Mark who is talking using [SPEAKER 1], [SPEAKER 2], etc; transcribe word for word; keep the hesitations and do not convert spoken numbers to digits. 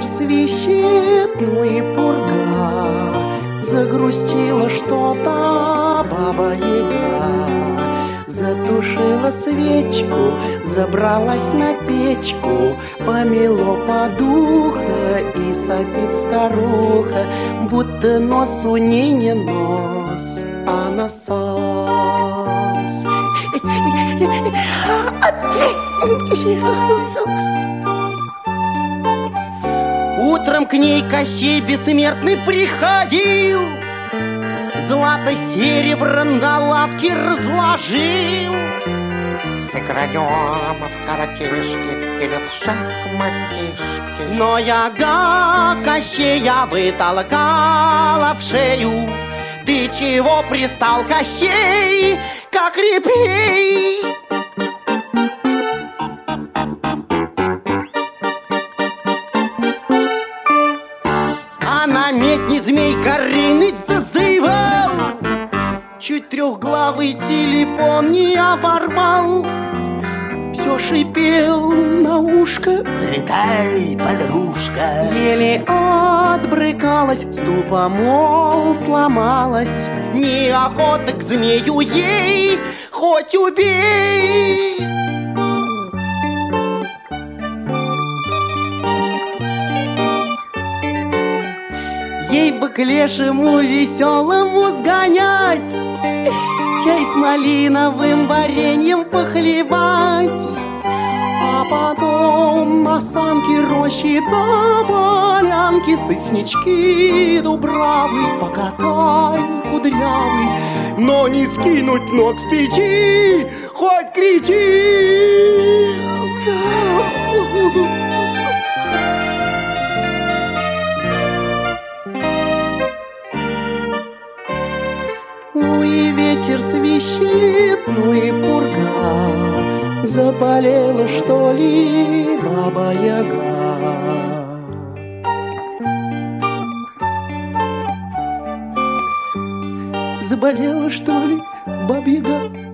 [SPEAKER 1] свищет, ну и пурга. Загрустила что-то Баба-Яга. Затушила свечку, забралась на печку, помело подуха и сопит старуха, будто нос у ней не нос, а насос. Утром к ней Кощей Бессмертный приходил, злато-серебро на лавке разложил.
[SPEAKER 2] Сыгранем в коротышки или в шахматишки.
[SPEAKER 1] Но Яга Кощея вытолкала в шею. Ты чего пристал, Кощей, как репей? А на медне змей Горыныч зазывал, чуть трехглавый телефон не оборвал. Все шипел на ушко:
[SPEAKER 2] прилетай, подружка.
[SPEAKER 1] Еле отбрыкалась, ступа, мол, сломалась. Неохота к змею ей, хоть убей. Ей бы к лешему веселому сгонять, чай с малиновым вареньем похлебать, а потом на санки рощи до полянки соснички дубравы покатай кудрявый, но не скинуть ног с печи, хоть кричи. Ну и ветер свищет, ну и пурга. Заболела, что ли, Баба-Яга? Заболела, что ли, Баба-Яга?